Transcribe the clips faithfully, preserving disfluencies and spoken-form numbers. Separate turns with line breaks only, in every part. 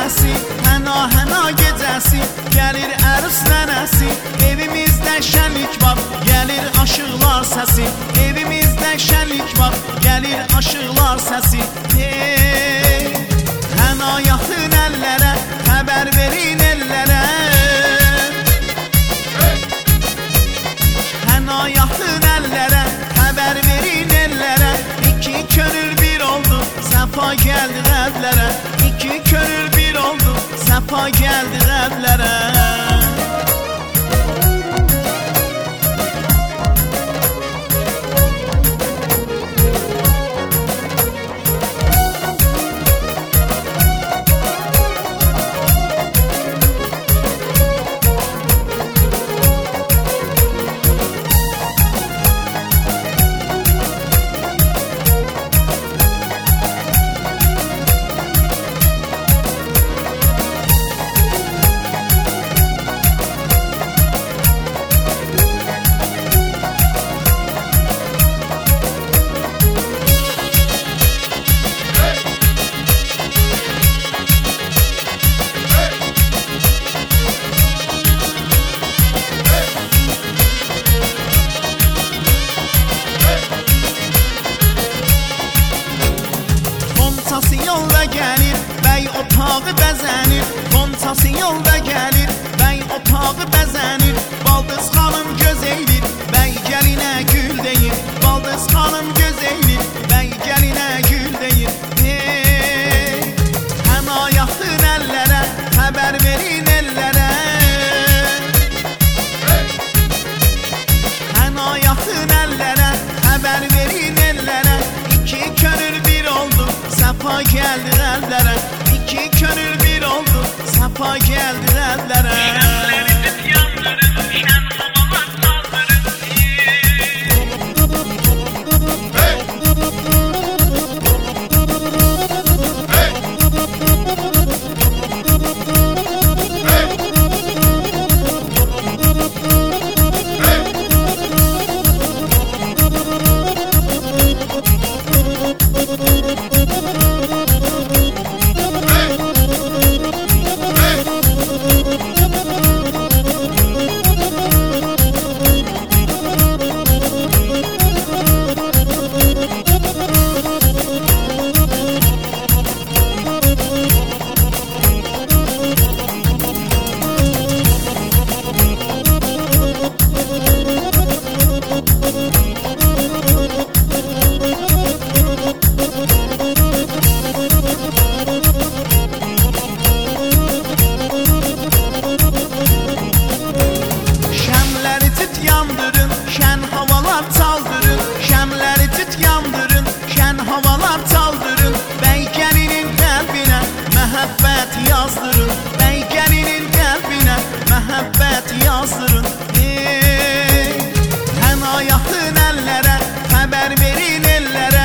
nənəsi, həna həna gecəsi, gəlir ərus nənəsi. Evimizdə şənlik var, gəlir aşıqlar səsi. Evimizdə şənlik var, gəlir aşıqlar səsi. Hey, həna yaxın əllərə, xəbər verin ellərə. Həna yaxın əllərə, xəbər verin ellərə. İki könül bir oldu, səfa gəldi qəlblərə. İki könül bir oldu, səfa gəldi qəlblərə. Qonçası yolda gəlir, bəy otağı bəzənir. Qonçası yolda gəlir, bəy otağı bəzənir. Baldız xanım göz eylir, bəy gəlinə gül deyir. Baldız xanım göz eylir, bəy gəlinə gül deyir. Hey, həna yaxın əllərə, xəbər verin ellərə. Həna yaxın əllərə, xəbər verin ellərə. İki könül bir oldu, səfa gəldi qəlblərə. İki könül bir oldu, səfa gəldi qəlblərə. Şənləri düz yandırın, şən havalar saldırın. Hey! Yandırın, şən havalar çaldırın. Şəmləri cüt yandırın, şən havalar çaldırın. Bəy gəlinin qəlbinə məhəbbət yazdırın. Bəy gəlinin qəlbinə məhəbbət yazdırın. Hey, həna yaxın əllərə, xəbər verin ellərə.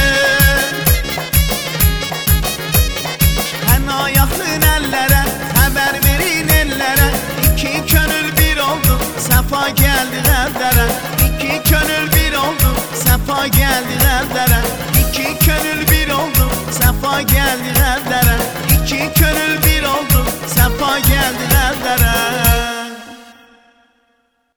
Həna yaxın əllərə, xəbər verin ellərə. İki könül bir oldu, səfa gəldi qəlblərə.